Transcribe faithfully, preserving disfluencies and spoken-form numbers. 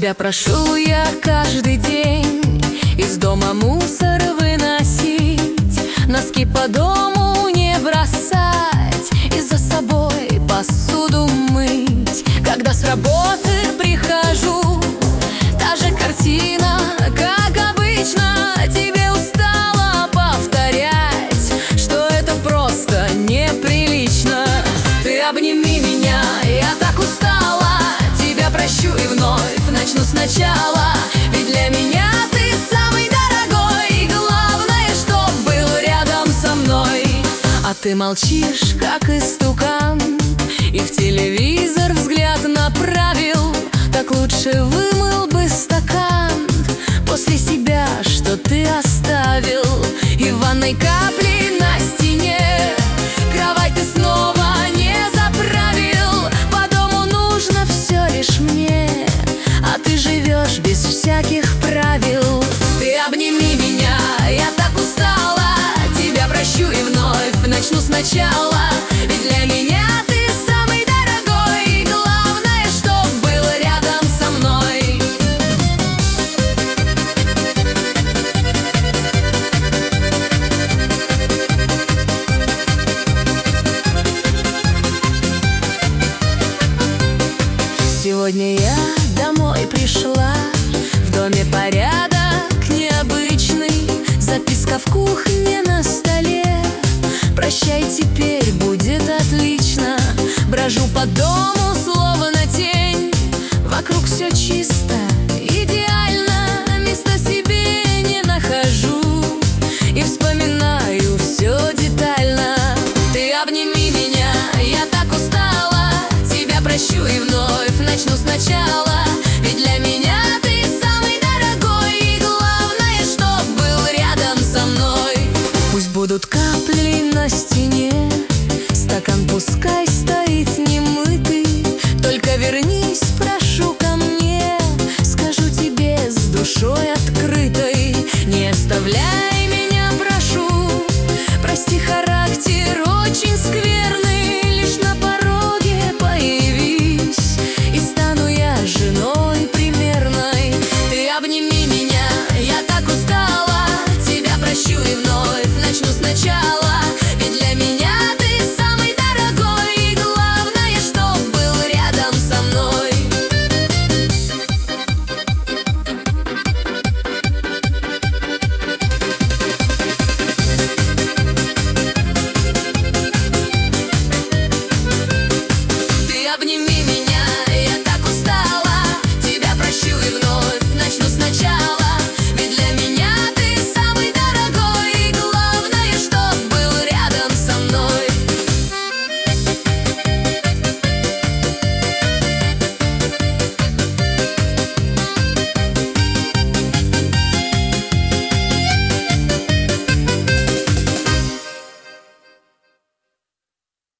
Тебя прошу я каждый день из дома мусор выносить, носки по дому не бросать и за собой посуду мыть. Когда с работы прихожу, та же картина, как обычно. Тебе устала повторять, что это просто неприлично. Ты обними меня, я так устала. Тебя прощу и вновь начну сначала. Ведь для меня ты самый дорогой, и главное, чтоб был рядом со мной. А ты молчишь, как истукан, и в телевизор взгляд направил. Так лучше вымыл бы стакан после себя, что ты оставил. И в ванной капли на стене, кровать ты снова не заправил. По дому нужно все лишь мне, а ты живешь без всяких правил. Ты обними меня, я так устала. Тебя прощу и вновь начну сначала. Ведь для меня ты самый дорогой, и главное, чтоб был рядом со мной. Сегодня я домой пришла, в доме порядок необычный, записка в кухне на столе: прощай, теперь будет отлично. Брожу по дому, словно тень, вокруг все чисто, идеально. Места себе не нахожу и вспоминаю все детально. Ты обними меня, я так устала. Тебя прощу и вновь начну сначала. Ведь для меня ты самый дорогой, и главное, чтоб был рядом со мной. Пусть будут капли на стене, стакан пускай стоит немытый. Только вернись, прошу, ко мне, скажу тебе с душой открытой. Не оставляй меня, прошу, прости, характер очень скверный. Лишь на пороге появись, и стану я женой примерной. Ты обними меня, я так устала. Тебя прощу и вновь начну сначала.